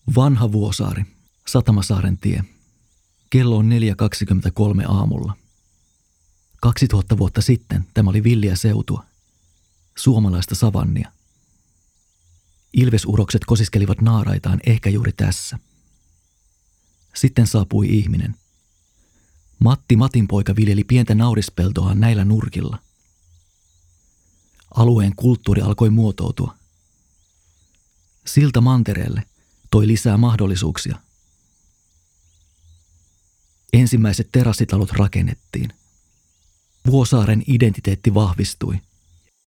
Vanha Vuosaari, Satamasaaren tie. Kello on 4.23 aamulla. 2000 vuotta sitten tämä oli villiä seutua, suomalaista savannia. Ilvesurokset kosiskelivat naaraitaan ehkä juuri tässä. Sitten saapui ihminen. Matti Matinpoika viljeli pientä naurispeltoaan näillä nurkilla. Alueen kulttuuri alkoi muotoutua. Silta mantereelle toi lisää mahdollisuuksia. Ensimmäiset terassitalot rakennettiin. Vuosaaren identiteetti vahvistui.